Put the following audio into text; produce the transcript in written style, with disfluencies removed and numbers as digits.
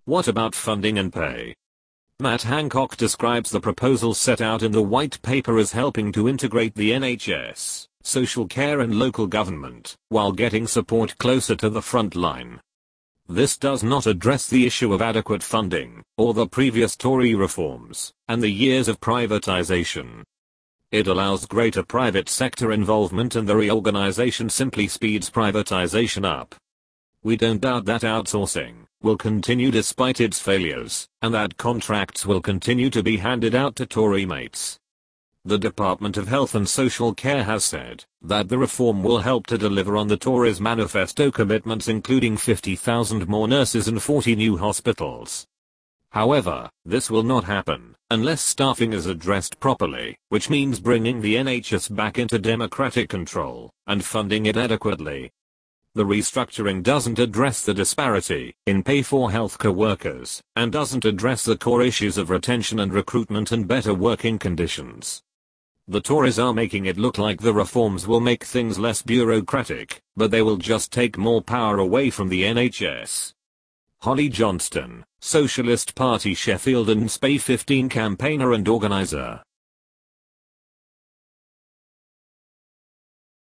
What about funding and pay? Matt Hancock describes the proposal set out in the white paper as helping to integrate the NHS, social care and local government, while getting support closer to the front line. This does not address the issue of adequate funding, or the previous Tory reforms, and the years of privatization. It allows greater private sector involvement, and the reorganization simply speeds privatization up. We don't doubt that outsourcing will continue despite its failures, and that contracts will continue to be handed out to Tory mates. The Department of Health and Social Care has said that the reform will help to deliver on the Tories' manifesto commitments, including 50,000 more nurses and 40 new hospitals. However, this will not happen unless staffing is addressed properly, which means bringing the NHS back into democratic control and funding it adequately. The restructuring doesn't address the disparity in pay for healthcare workers, and doesn't address the core issues of retention and recruitment and better working conditions. The Tories are making it look like the reforms will make things less bureaucratic, but they will just take more power away from the NHS. Holly Johnston, Socialist Party Sheffield and SPAY 15 campaigner and organizer.